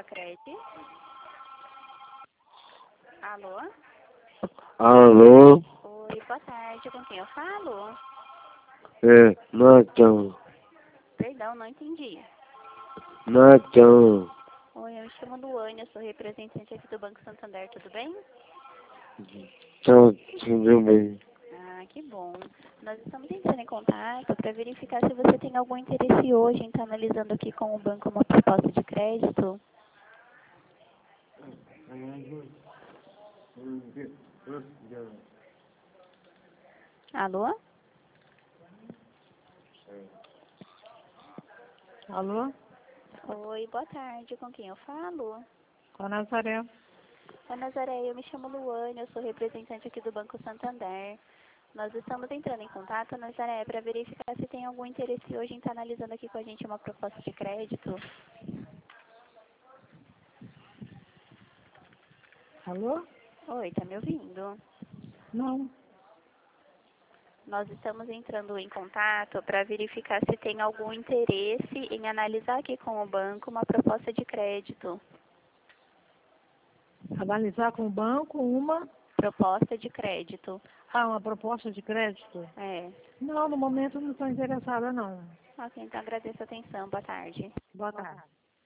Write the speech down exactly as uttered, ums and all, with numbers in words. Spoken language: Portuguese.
Facred. Alô? Alô? Oi, boa tarde. Com quem eu falo? É, Natão. Perdão, não entendi. Natão. Oi, eu me chamo Luane, eu sou representante aqui do Banco Santander, tudo bem? Tá tudo bem. Ah, que bom. Nós estamos entrando em contato para verificar se você tem algum interesse hoje em estar analisando aqui com o banco uma proposta de crédito. Alô? Alô? Oi, boa tarde. Com quem eu falo? Com a Nazaré. Oi, Nazaré, eu me chamo Luane, eu sou representante aqui do Banco Santander. Nós estamos entrando em contato, Nazaré, para verificar se tem algum interesse hoje em estar analisando aqui com a gente uma proposta de crédito. Alô? Oi, tá me ouvindo? Não. Nós estamos entrando em contato para verificar se tem algum interesse em analisar aqui com o banco uma proposta de crédito. Analisar com o banco uma... Proposta de crédito. Ah, uma proposta de crédito? É. Não, no momento não estou interessada, não. Ok, então agradeço a atenção. Boa tarde. Boa tarde.